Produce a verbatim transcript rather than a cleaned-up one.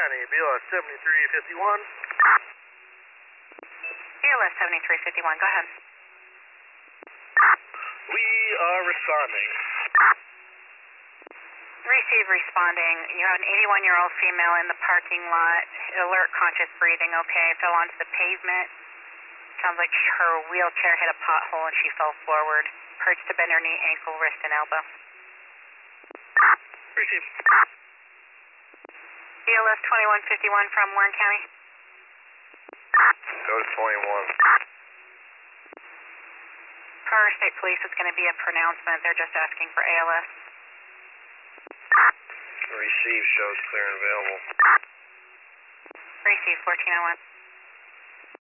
County, B L S seventy-three fifty-one. B L S seventy-three fifty-one, go ahead. We are responding. Receive responding. You have an eighty-one-year-old female in the parking lot. Alert, conscious breathing, okay. Fell onto the pavement. Sounds like her wheelchair hit a pothole and she fell forward. Hurts to bend her knee, ankle, wrist, and elbow. Receive. B L S twenty-one fifty-one from Warren County. Go to twenty-one. Colorado State Police is going to be a pronouncement. They're just asking for A L S. Receive shows clear and available. Receive fourteen oh one.